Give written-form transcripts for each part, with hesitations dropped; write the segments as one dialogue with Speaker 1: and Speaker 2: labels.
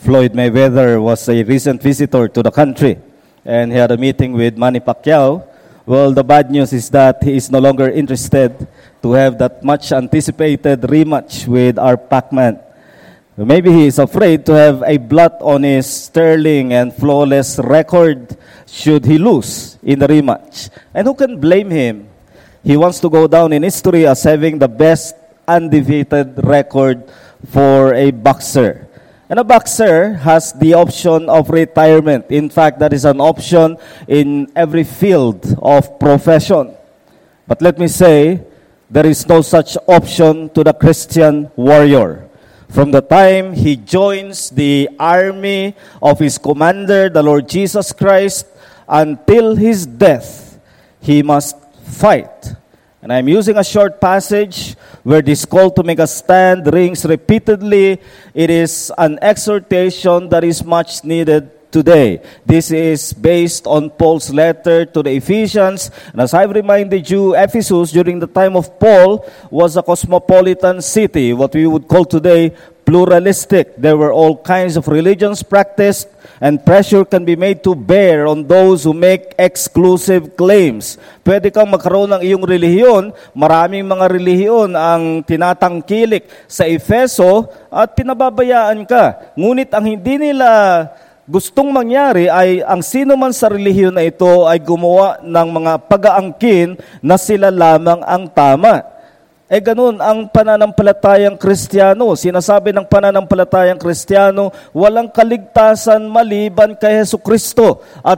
Speaker 1: Floyd Mayweather was a recent visitor to the country, and he had a meeting with Manny Pacquiao. Well, the bad news is that he is no longer interested to have that much anticipated rematch with our Pac-Man. Maybe he is afraid to have a blot on his sterling and flawless record should he lose in the rematch. And who can blame him? He wants to go down in history as having the best undefeated record for a boxer. And a boxer has the option of retirement. In fact, that is an option in every field of profession. But let me say, there is no such option to the Christian warrior. From the time he joins the army of his commander, the Lord Jesus Christ, until his death, he must fight. And I'm using a short passage where this call to make a stand rings repeatedly. It is an exhortation that is much needed today. This is based on Paul's letter to the Ephesians. And as I've reminded you, Ephesus during the time of Paul was a cosmopolitan city, what we would call today pluralistic. There were all kinds of religions practiced, and pressure can be made to bear on those who make exclusive claims. Pwede kang magkaroon ng iyong relihiyon. Maraming mga relihiyon ang tinatangkilik sa Efeso at pinababayaan ka. Ngunit ang hindi nila gustong mangyari ay ang sino man sa relihiyon na ito ay gumawa ng mga pag-aangkin na sila lamang ang tama. Ganun ang pananampalatayang Kristiyano. Sinasabi ng pananampalatayang Kristiyano, walang kaligtasan maliban kay Hesukristo. At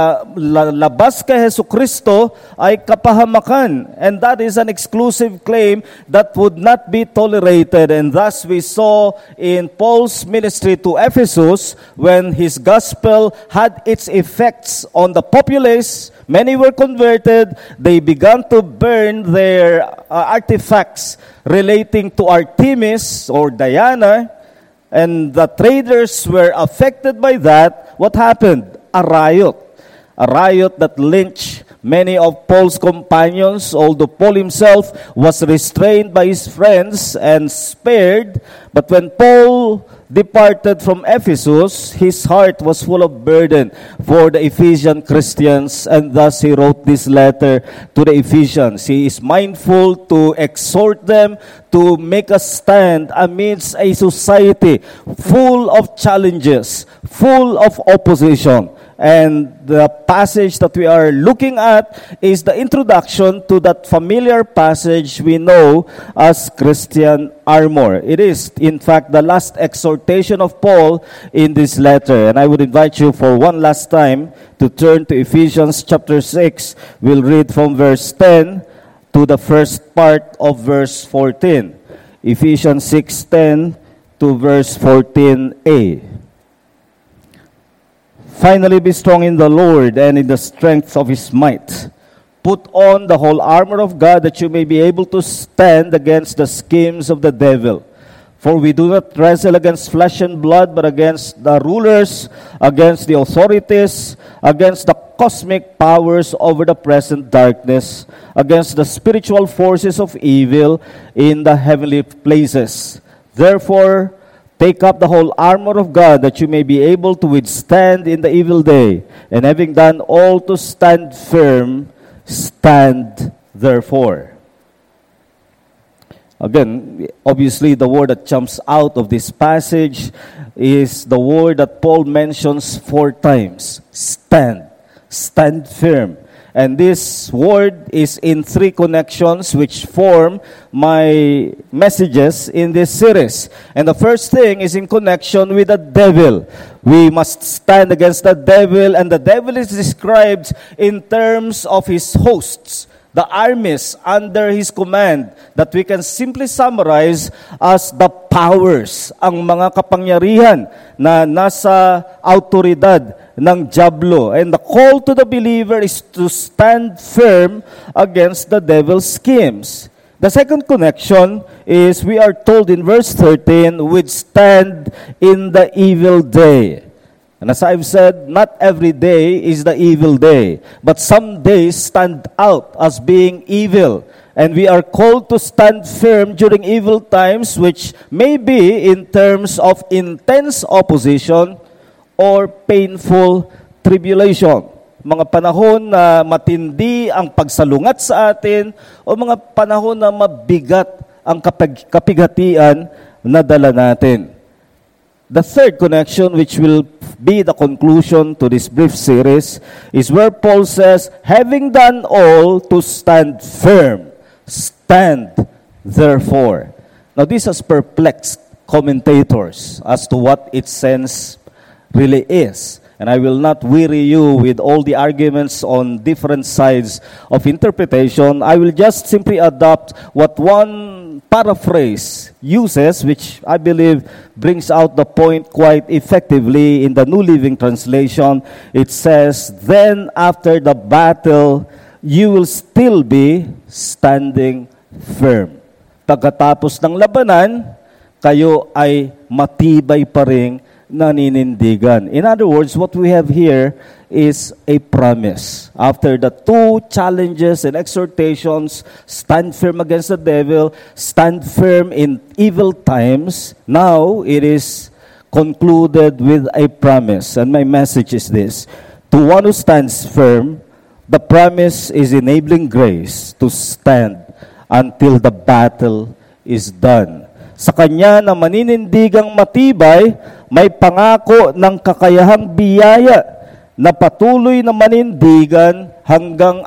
Speaker 1: labas kay Hesukristo ay kapahamakan. And that is an exclusive claim that would not be tolerated. And thus we saw in Paul's ministry to Ephesus, when his gospel had its effects on the populace, many were converted. They began to burn their artifacts relating to Artemis or Diana, and the traders were affected by that. What happened? A riot that lynched many of Paul's companions, although Paul himself was restrained by his friends and spared. But when Paul departed from Ephesus, his heart was full of burden for the Ephesian Christians, and thus he wrote this letter to the Ephesians. He is mindful to exhort them to make a stand amidst a society full of challenges, full of opposition. And the passage that we are looking at is the introduction to that familiar passage we know as Christian armor. It is, in fact, the last exhortation of Paul in this letter. And I would invite you for one last time to turn to Ephesians chapter 6. We'll read from verse 10 to the first part of verse 14. Ephesians 6:10 to verse 14a. Finally, be strong in the Lord and in the strength of His might. Put on the whole armor of God that you may be able to stand against the schemes of the devil. For we do not wrestle against flesh and blood, but against the rulers, against the authorities, against the cosmic powers over the present darkness, against the spiritual forces of evil in the heavenly places. Therefore, take up the whole armor of God that you may be able to withstand in the evil day. And having done all to stand firm, stand therefore. Again, obviously the word that jumps out of this passage is the word that Paul mentions 4 times. Stand. Stand firm. And this word is in 3 connections which form my messages in this series. And the first thing is in connection with the devil. We must stand against the devil, and the devil is described in terms of his hosts, the armies under his command, that we can simply summarize as the powers, ang mga kapangyarihan na nasa autoridad ng diablo. And the call to the believer is to stand firm against the devil's schemes. The second connection is we are told in verse 13, withstand in the evil day. And as I've said, not every day is the evil day, but some days stand out as being evil. And we are called to stand firm during evil times, which may be in terms of intense opposition or painful tribulation. Mga panahon na matindi ang pagsalungat sa atin o mga panahon na mabigat ang kapighatian na dala natin. The third connection, which will be the conclusion to this brief series, is where Paul says, having done all to stand firm, stand therefore. Now this has perplexed commentators as to what its sense really is. And I will not weary you with all the arguments on different sides of interpretation. I will just simply adopt what one paraphrase uses, which I believe brings out the point quite effectively in the New Living Translation. It says, then after the battle, you will still be standing firm. Pagkatapos ng labanan, kayo ay matibay pa ring naninindigan. In other words, what we have here is a promise. After the two challenges and exhortations, stand firm against the devil, stand firm in evil times, now it is concluded with a promise. And my message is this: to one who stands firm, the promise is enabling grace to stand until the battle is done. Sa kanya na maninindigang matibay, may pangako ng kakayahang biyaya na patuloy na manindigan hanggang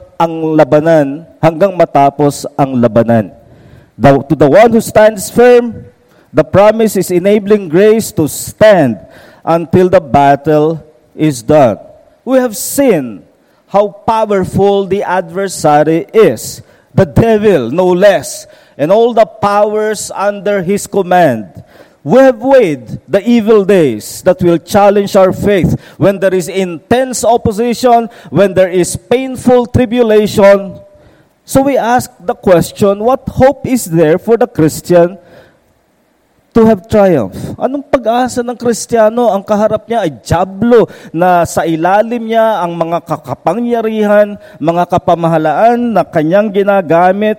Speaker 1: matapos ang labanan. To the one who stands firm, the promise is enabling grace to stand until the battle is done. We have seen how powerful the adversary is, the devil no less, and all the powers under his command. We have weighed the evil days that will challenge our faith when there is intense opposition, when there is painful tribulation. So we ask the question, what hope is there for the Christian to have triumph? Anong pag-asa ng Kristiyano? Ang kaharap niya ay dyablo na sa ilalim niya ang mga kapangyarihan, mga kapamahalaan na kanyang ginagamit.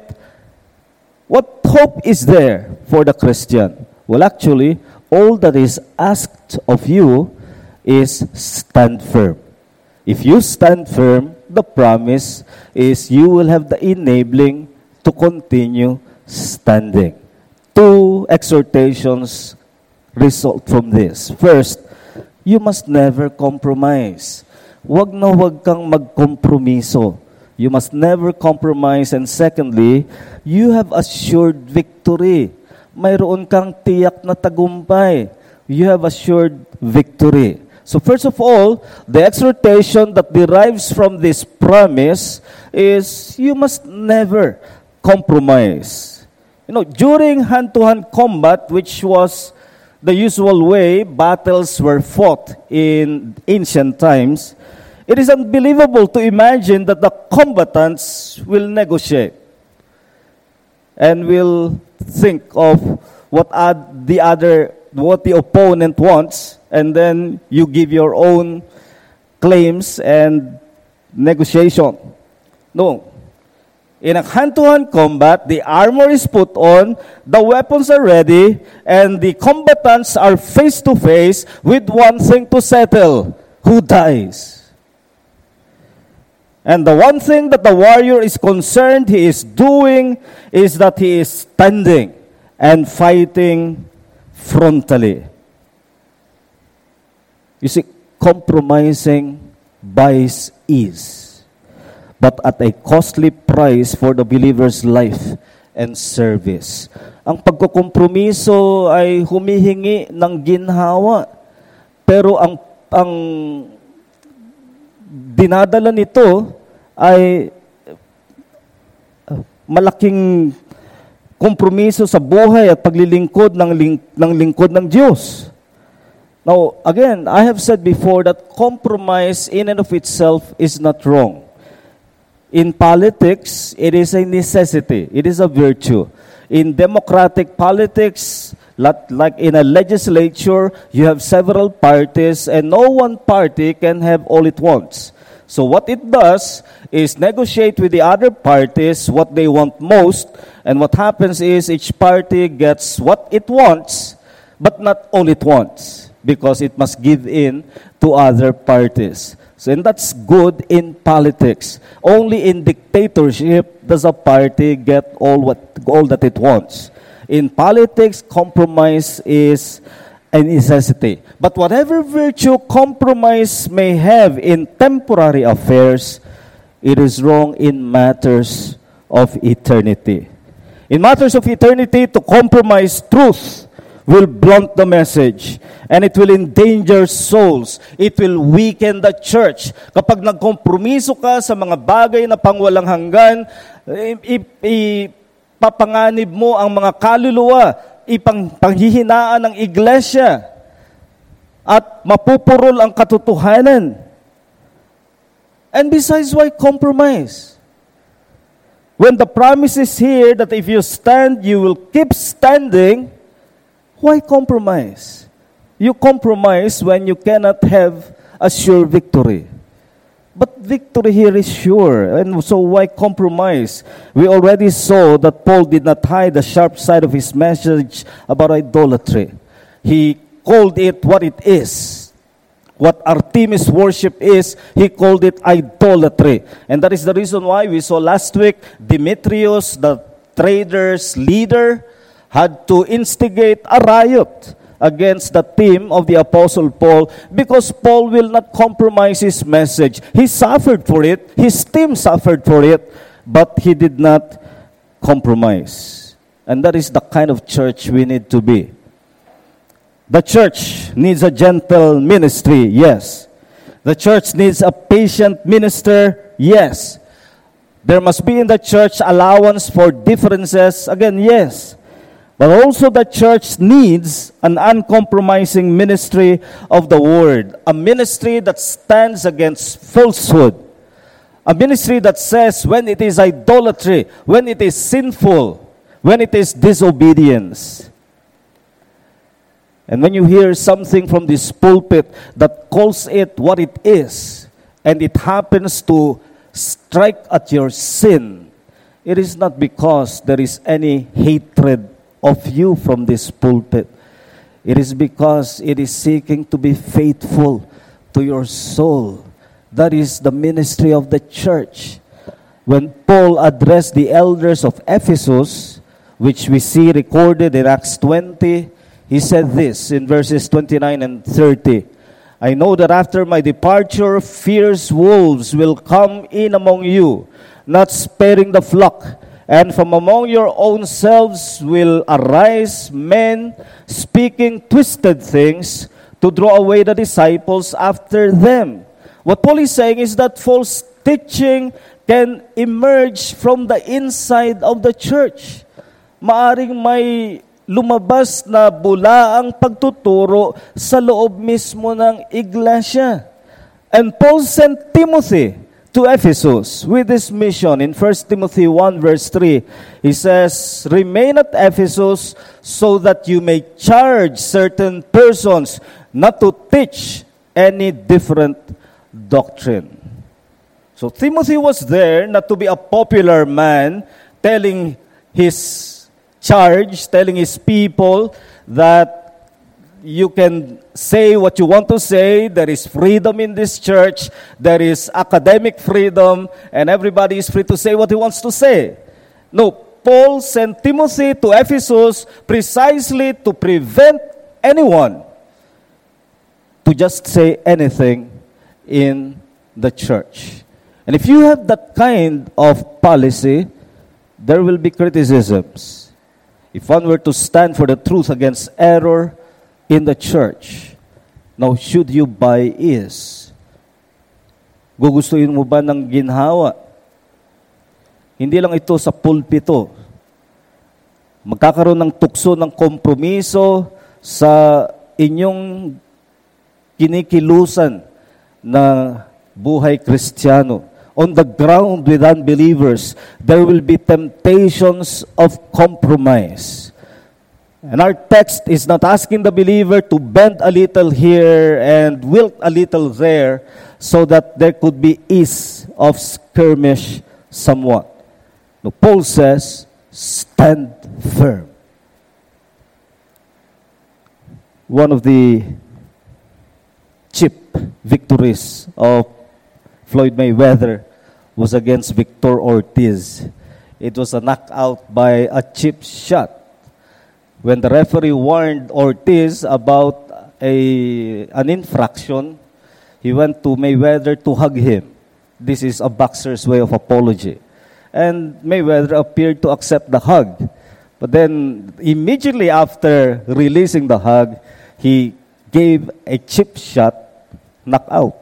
Speaker 1: What hope is there for the Christian? Well, actually, all that is asked of you is stand firm. If you stand firm, the promise is you will have the enabling to continue standing. Two exhortations result from this. First, you must never compromise. Huwag na huwag kang magkompromiso. You must never compromise. And secondly, you have assured victory. Mayroon kang tiyak na tagumpay. You have assured victory. So first of all, the exhortation that derives from this promise is you must never compromise. You know, during hand-to-hand combat, which was the usual way battles were fought in ancient times, it is unbelievable to imagine that the combatants will negotiate and will think of what the opponent wants, and then you give your own claims and negotiation. No. In a hand-to-hand combat, the armor is put on, the weapons are ready, and the combatants are face-to-face with one thing to settle: who dies? And the one thing that the warrior is concerned he is doing is that he is standing and fighting frontally. You see, compromising buys ease, but at a costly price for the believer's life and service. Ang pagkukompromiso ay humihingi ng ginhawa, pero ang dinadala nito ay malaking kompromiso sa buhay at paglilingkod ng lingkod ng Diyos. Now, again, I have said before that compromise in and of itself is not wrong. In politics, it is a necessity. It is a virtue. In democratic politics, like in a legislature, you have several parties and no one party can have all it wants. So what it does is negotiate with the other parties what they want most, and what happens is each party gets what it wants, but not all it wants, because it must give in to other parties. So, and that's good in politics. Only in dictatorship does a party get all that it wants. In politics, compromise is a necessity. But whatever virtue compromise may have in temporary affairs, it is wrong in matters of eternity. In matters of eternity, to compromise truth will blunt the message, and it will endanger souls. It will weaken the church. Kapag nagkompromiso ka sa mga bagay na pangwalang hanggan, ipapanganib mo ang mga kaluluwa, panghihinaan ng iglesia, at mapupurol ang katotohanan. And besides, why compromise? When the promise is here that if you stand, you will keep standing, why compromise? You compromise when you cannot have a sure victory. But victory here is sure, and so why compromise? We already saw that Paul did not hide the sharp side of his message about idolatry. He called it what it is. What Artemis worship is, he called it idolatry. And that is the reason why we saw last week, Demetrius, the traders' leader, had to instigate a riot against the team of the Apostle Paul, because Paul will not compromise his message. He suffered for it. His team suffered for it, but he did not compromise. And that is the kind of church we need to be. The church needs a gentle ministry, yes. The church needs a patient minister, yes. There must be in the church allowance for differences, again, yes. But also the church needs an uncompromising ministry of the word. A ministry that stands against falsehood. A ministry that says when it is idolatry, when it is sinful, when it is disobedience. And when you hear something from this pulpit that calls it what it is, and it happens to strike at your sin, it is not because there is any hatred of you from this pulpit. It is because it is seeking to be faithful to your soul. That is the ministry of the church. When Paul addressed the elders of Ephesus, which we see recorded in Acts 20, he said this in verses 29 and 30. I know that after my departure, fierce wolves will come in among you, not sparing the flock. And from among your own selves will arise men speaking twisted things to draw away the disciples after them. What Paul is saying is that false teaching can emerge from the inside of the church. Maaring may lumabas na bulaang pagtuturo sa loob mismo ng iglesia. And Paul sent Timothy to Ephesus with this mission. In 1 Timothy 1 verse 3, he says, remain at Ephesus so that you may charge certain persons not to teach any different doctrine. So Timothy was there not to be a popular man telling his charge, telling his people that you can say what you want to say. There is freedom in this church. There is academic freedom, and everybody is free to say what he wants to say. No, Paul sent Timothy to Ephesus precisely to prevent anyone to just say anything in the church. And if you have that kind of policy, there will be criticisms. If one were to stand for the truth against error in the church, now should you buy is? Gugustuhin mo ba ng ginhawa? Hindi lang ito sa pulpito. Magkakaroon ng tukso ng kompromiso sa inyong kinikilusan na buhay Kristiyano. On the ground with unbelievers, there will be temptations of compromise. And our text is not asking the believer to bend a little here and wilt a little there so that there could be ease of skirmish somewhat. Now, Paul says, stand firm. One of the cheap victories of Floyd Mayweather was against Victor Ortiz. It was a knockout by a cheap shot. When the referee warned Ortiz about an infraction, he went to Mayweather to hug him. This is a boxer's way of apology. And Mayweather appeared to accept the hug. But then, immediately after releasing the hug, he gave a chip shot, knockout.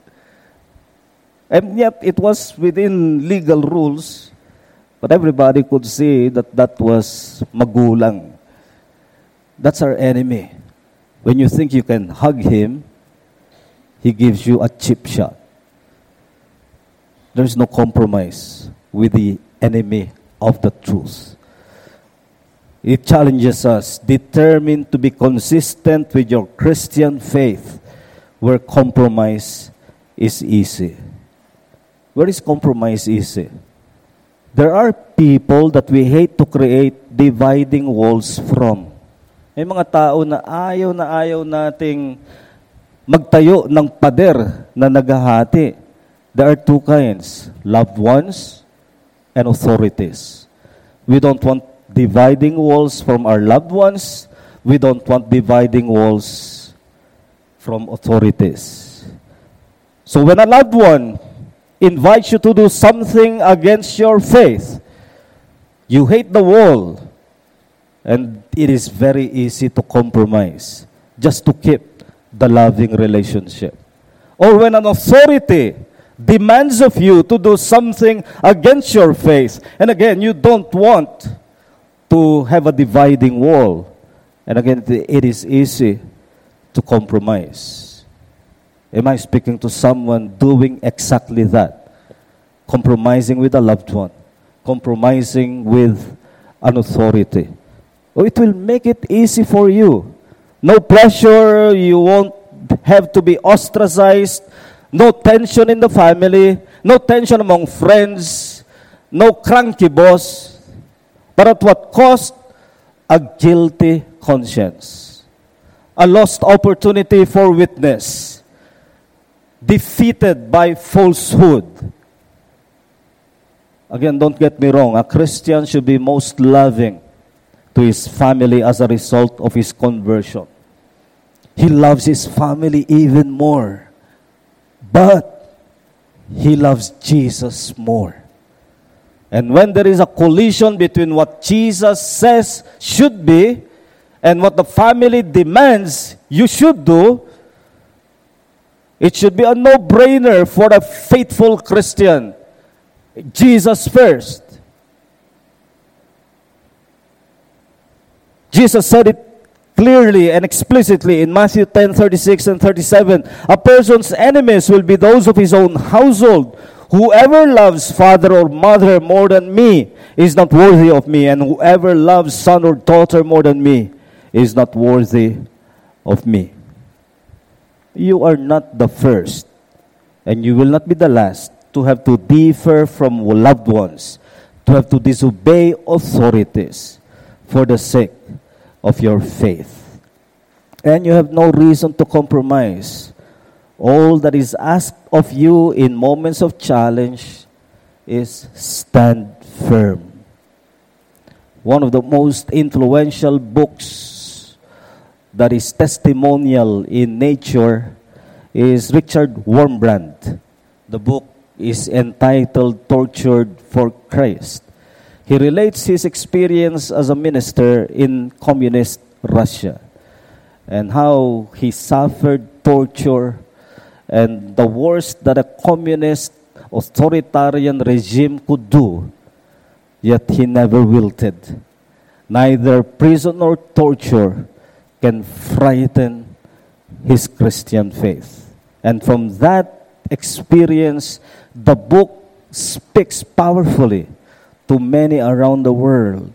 Speaker 1: And yet, it was within legal rules. But everybody could see that that was magulang. That's our enemy. When you think you can hug him, he gives you a chip shot. There's no compromise with the enemy of the truth. It challenges us, determined to be consistent with your Christian faith, where compromise is easy. Where is compromise easy? There are people that we hate to create dividing walls from. May mga tao na ayaw nating magtayo ng pader na naghahati. There are two kinds, loved ones and authorities. We don't want dividing walls from our loved ones. We don't want dividing walls from authorities. So when a loved one invites you to do something against your faith, you hate the wall, and it is very easy to compromise just to keep the loving relationship. Or when an authority demands of you to do something against your faith, and again, you don't want to have a dividing wall, and again, it is easy to compromise. Am I speaking to someone doing exactly that? Compromising with a loved one, compromising with an authority. Oh, it will make it easy for you. No pressure, you won't have to be ostracized, no tension in the family, no tension among friends, no cranky boss, but at what cost? A guilty conscience, a lost opportunity for witness, defeated by falsehood. Again, don't get me wrong, a Christian should be most loving to his family as a result of his conversion. He loves his family even more. But he loves Jesus more. And when there is a collision between what Jesus says should be and what the family demands you should do, it should be a no-brainer for a faithful Christian. Jesus first. Jesus said it clearly and explicitly in Matthew 10:36 and 37. A person's enemies will be those of his own household. Whoever loves father or mother more than me is not worthy of me, and whoever loves son or daughter more than me is not worthy of me. You are not the first, and you will not be the last to have to differ from loved ones, to have to disobey authorities for the sake of your faith. And you have no reason to compromise. All that is asked of you in moments of challenge is stand firm. One of the most influential books that is testimonial in nature is Richard Wurmbrand. The book is entitled Tortured for Christ. He relates his experience as a minister in communist Russia and how he suffered torture and the worst that a communist authoritarian regime could do, yet he never wilted. Neither prison nor torture can frighten his Christian faith. And from that experience, the book speaks powerfully to many around the world.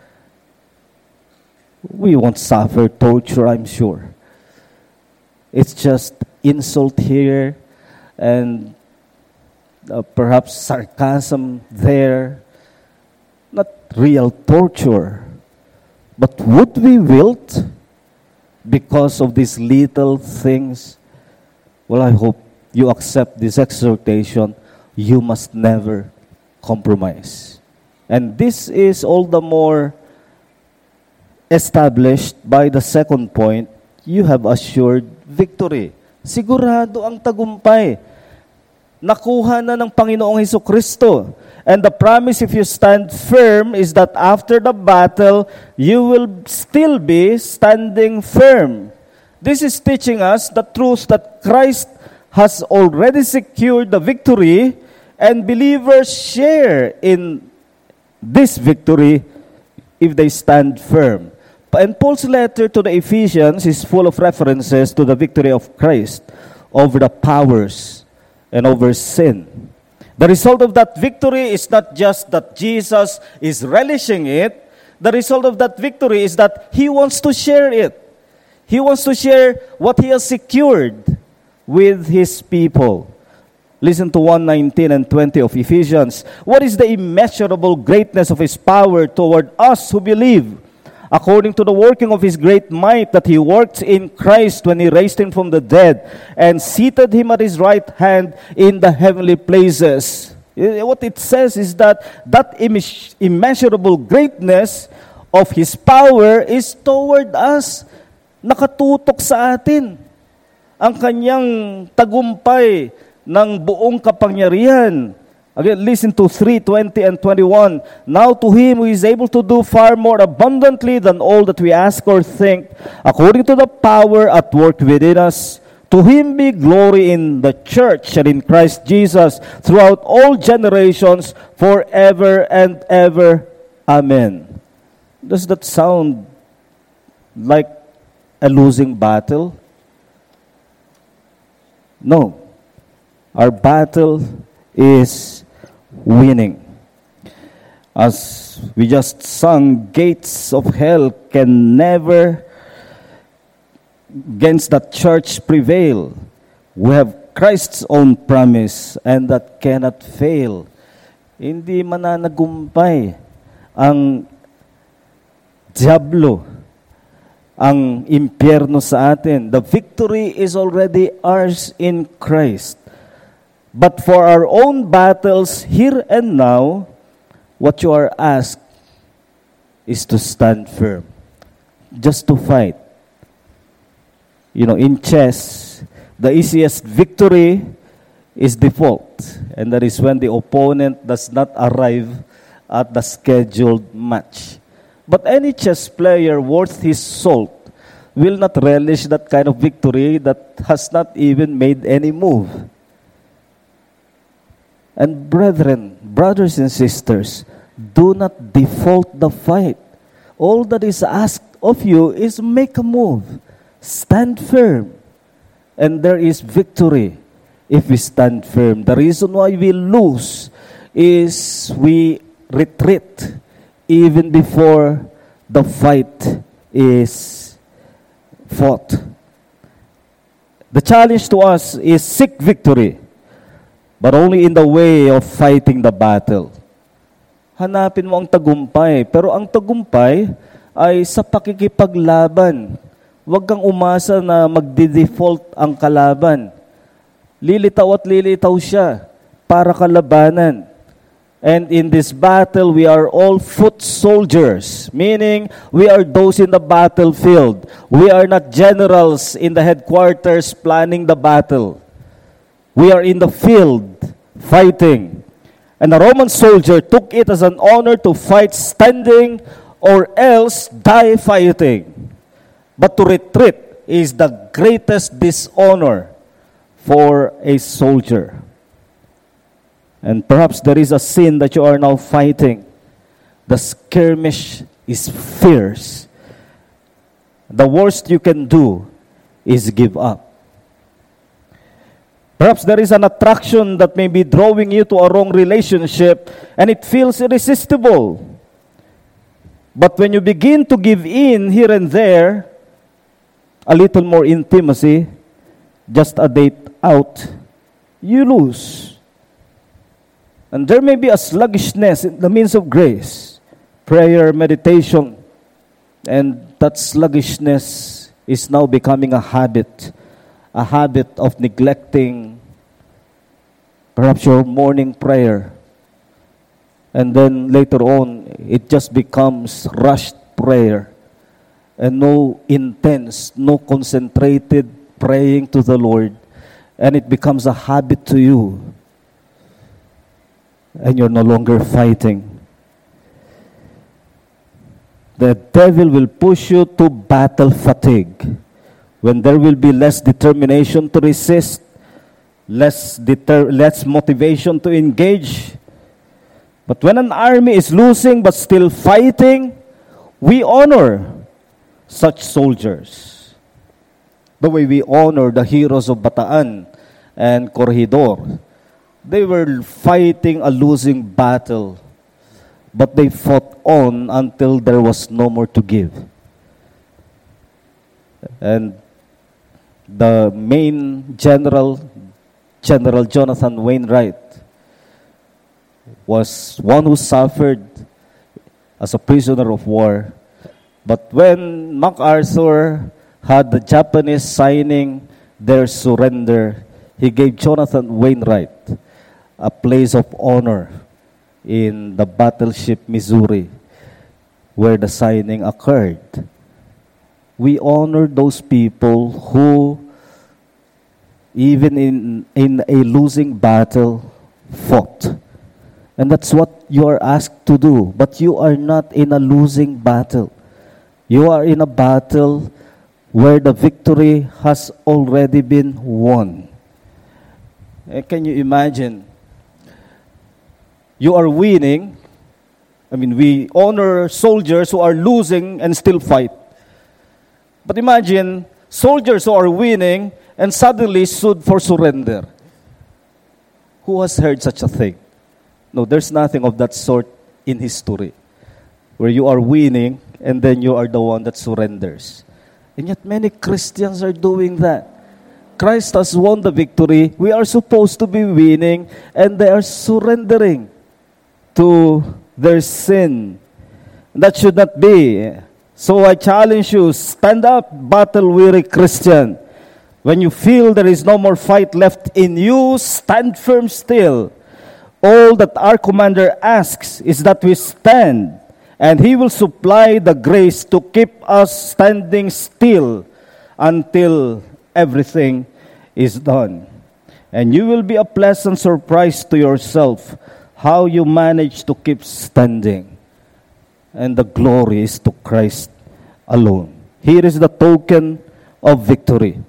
Speaker 1: We won't suffer torture, I'm sure. It's just insult here and perhaps sarcasm there, not real torture. But would we wilt because of these little things? Well, I hope you accept this exhortation. You must never compromise. And this is all the more established by the second point. You have assured victory. Sigurado ang tagumpay. Nakuha na ng Panginoong Hesukristo. And the promise, if you stand firm, is that after the battle, you will still be standing firm. This is teaching us the truth that Christ has already secured the victory, and believers share in this victory if they stand firm. And Paul's letter to the Ephesians is full of references to the victory of Christ over the powers and over sin. The result of that victory is not just that Jesus is relishing it. The result of that victory is that He wants to share it. He wants to share what He has secured with His people. Listen to 1:19 and 20 of Ephesians. What is the immeasurable greatness of His power toward us who believe? According to the working of His great might that He worked in Christ when He raised Him from the dead and seated Him at His right hand in the heavenly places. What it says is that immeasurable greatness of His power is toward us. Nakatutok sa atin. Ang kanyang tagumpay ng buong kapangyarihan. Again, listen to 3:20 and 21. Now to Him who is able to do far more abundantly than all that we ask or think, according to the power at work within us, to Him be glory in the church and in Christ Jesus throughout all generations, forever and ever. Amen. Does that sound like a losing battle? No. Our battle is winning. As we just sung, gates of hell can never against that church prevail. We have Christ's own promise and that cannot fail. Hindi mananagumpay ang diablo, ang impyerno sa atin. The victory is already ours in Christ. But for our own battles here and now, what you are asked is to stand firm. Just to fight. You know, in chess, the easiest victory is default. And that is when the opponent does not arrive at the scheduled match. But any chess player worth his salt will not relish that kind of victory that has not even made any move. And brethren, brothers and sisters, do not default the fight. All that is asked of you is make a move. Stand firm. And there is victory if we stand firm. The reason why we lose is we retreat even before the fight is fought. The challenge to us is seek victory, but only in the way of fighting the battle. Hanapin mo ang tagumpay, pero ang tagumpay ay sa pakikipaglaban. Huwag kang umasa na magdi-default ang kalaban. Lilitaw at lilitaw siya para kalabanan. And in this battle, we are all foot soldiers, meaning we are those in the battlefield. We are not generals in the headquarters planning the battle. We are in the field fighting. And the Roman soldier took it as an honor to fight standing or else die fighting. But to retreat is the greatest dishonor for a soldier. And perhaps there is a sin that you are now fighting. The skirmish is fierce. The worst you can do is give up. Perhaps there is an attraction that may be drawing you to a wrong relationship and it feels irresistible. But when you begin to give in here and there, a little more intimacy, just a date out, you lose. And there may be a sluggishness in the means of grace, prayer, meditation, and that sluggishness is now becoming a habit of neglecting perhaps your morning prayer. And then later on, it just becomes rushed prayer and no intense, no concentrated praying to the Lord. And it becomes a habit to you. And you're no longer fighting. The devil will push you to battle fatigue. When there will be less determination to resist, less motivation to engage. But when an army is losing but still fighting, we honor such soldiers. The way we honor the heroes of Bataan and Corregidor. They were fighting a losing battle, but they fought on until there was no more to give. And the main general, General Jonathan Wainwright, was one who suffered as a prisoner of war. But when MacArthur had the Japanese signing their surrender, he gave Jonathan Wainwright a place of honor in the battleship Missouri, where the signing occurred. We honor those people who, even in a losing battle, fought. And that's what you are asked to do. But you are not in a losing battle. You are in a battle where the victory has already been won. Can you imagine? You are winning. I mean, we honor soldiers who are losing and still fight. But imagine soldiers who are winning and suddenly sued for surrender. Who has heard such a thing? No, there's nothing of that sort in history, where you are winning and then you are the one that surrenders. And yet many Christians are doing that. Christ has won the victory. We are supposed to be winning, and they are surrendering to their sin. That should not be. So I challenge you, stand up, battle-weary Christian. When you feel there is no more fight left in you, stand firm still. All that our commander asks is that we stand, and he will supply the grace to keep us standing still until everything is done. And you will be a pleasant surprise to yourself how you manage to keep standing. And the glory is to Christ alone. Here is the token of victory.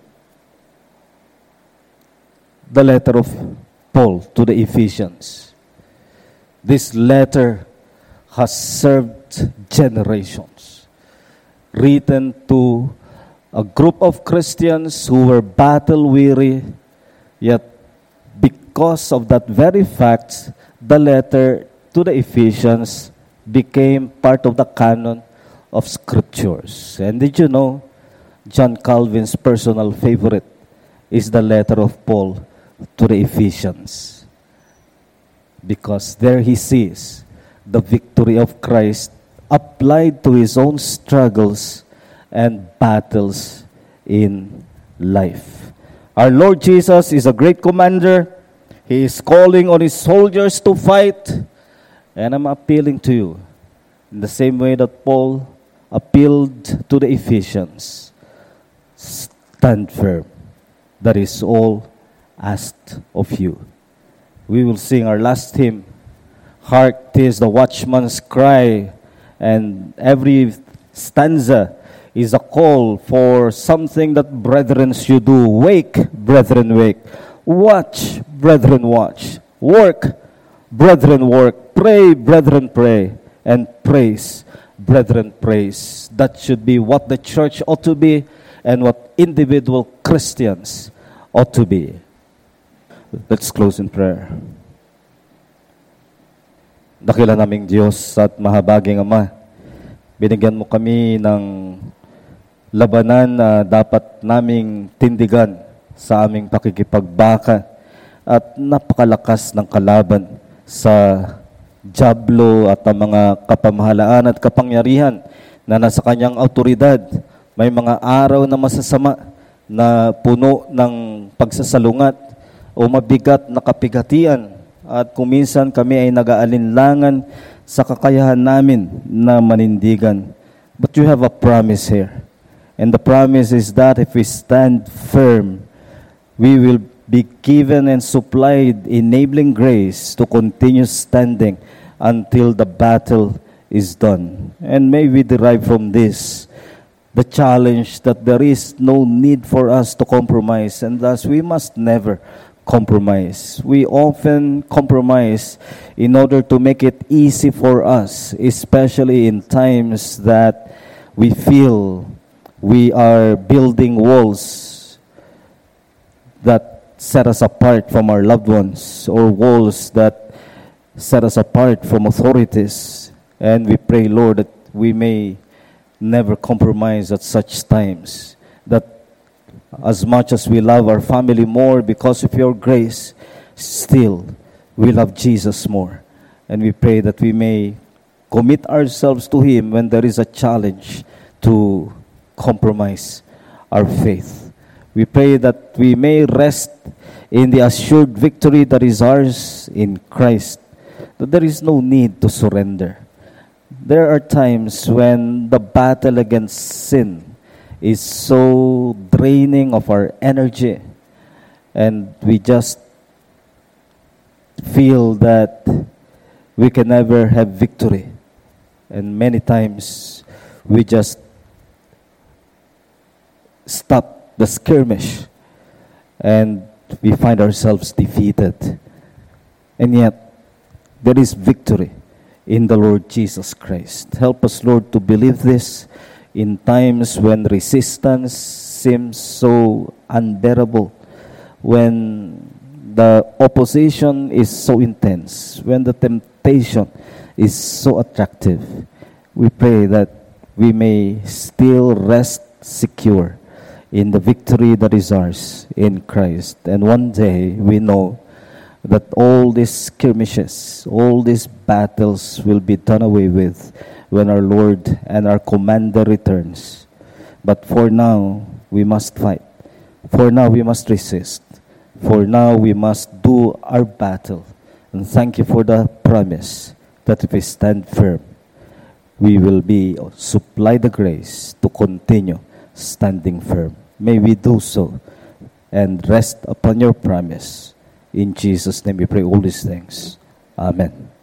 Speaker 1: The letter of Paul to the Ephesians. This letter has served generations. Written to a group of Christians who were battle-weary, yet because of that very fact, the letter to the Ephesians became part of the canon of Scriptures. And did you know, John Calvin's personal favorite is the letter of Paul to the Ephesians. Because there he sees the victory of Christ applied to his own struggles and battles in life. Our Lord Jesus is a great commander. He is calling on his soldiers to fight. And I'm appealing to you in the same way that Paul appealed to the Ephesians. Stand firm. That is all asked of you. We will sing our last hymn. Hark, 'tis the watchman's cry. And every stanza is a call for something that brethren should do. Wake, brethren, wake. Watch, brethren, watch. Work, brethren, work. Pray, brethren, pray. And praise, brethren, praise. That should be what the church ought to be and what individual Christians ought to be. Let's close in prayer. Dakila naming Diyos at mahabaging Ama, binigyan mo kami ng labanan na dapat naming tindigan sa aming pakikipagbaka at napakalakas ng kalaban sa dyablo at ang mga kapamahalaan at kapangyarihan na nasa kanyang autoridad. May mga araw na masasama na puno ng pagsasalungat o mabigat na kapigatian at kung minsan kami ay nag-aalinlangan sa kakayahan namin na manindigan. But you have a promise here. And the promise is that if we stand firm, we will be given and supplied enabling grace to continue standing until the battle is done. And may we derive from this the challenge that there is no need for us to compromise, and thus we must never compromise. We often compromise in order to make it easy for us, especially in times that we feel we are building walls that set us apart from our loved ones, or walls that set us apart from authorities. And we pray, Lord, that we may never compromise at such times, that as much as we love our family more because of your grace, still we love Jesus more. And we pray that we may commit ourselves to Him when there is a challenge to compromise our faith. We pray that we may rest in the assured victory that is ours in Christ, that there is no need to surrender. There are times when the battle against sin is so draining of our energy, and we just feel that we can never have victory. And many times we just stop the skirmish and we find ourselves defeated. And yet, there is victory in the Lord Jesus Christ. Help us, Lord, to believe this in times when resistance seems so unbearable, when the opposition is so intense, when the temptation is so attractive. We pray that we may still rest secure in the victory that is ours in Christ. And one day we know that all these skirmishes, all these battles will be done away with when our Lord and our Commander returns. But for now, we must fight. For now, we must resist. For now, we must do our battle. And thank you for the promise that if we stand firm, we will be supplied the grace to continue standing firm. May we do so and rest upon your promise. In Jesus' name we pray all these things. Amen.